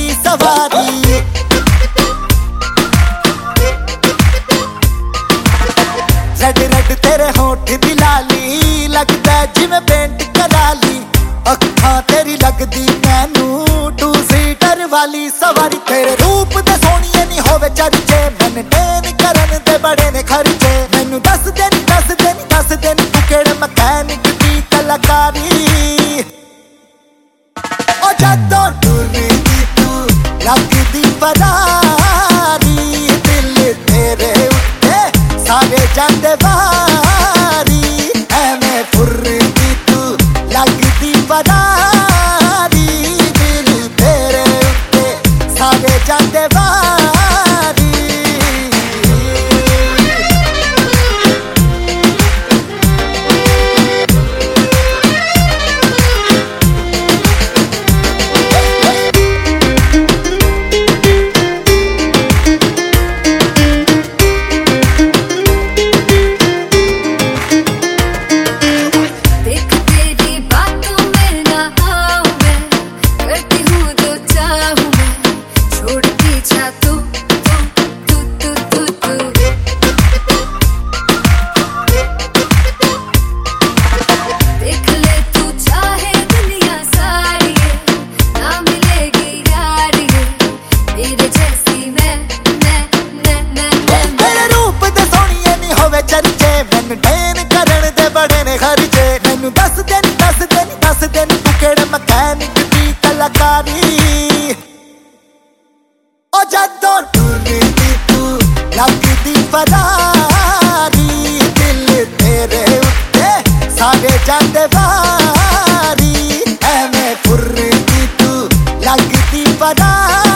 सवारी। Red red तेरे होठ दी लाली, लगदा जिवें पेंट करा ली। अखां तेरी लगदी मैनू टू सीटर वाली सवारी। तेरे रूप दे सोहणीए नी होवे चर्चे, मेनटेन करन दे बड़े ने खर्चे। मैनू दस दे तू केड़े मकैनिक दी कलाकारी। ओ जदों टुरदी तू लगदी फरारी, दिल तेरे उत्ते सारे जांदे वारी। एवें फुरदी तू लगदी फरारी, दिल तेरे उत्ते सारे जांदे वारी। मेनटेन करन दे बड़े ने खर्चे। मैनू दस दे तू केड़े मकैनिक दी कलाकारी। ओ जदों टुरदी तू लगदी फरारी, दिल तेरे उत्ते सारे जांदे वारी। एवें फुरदी तू लगदी फरारी।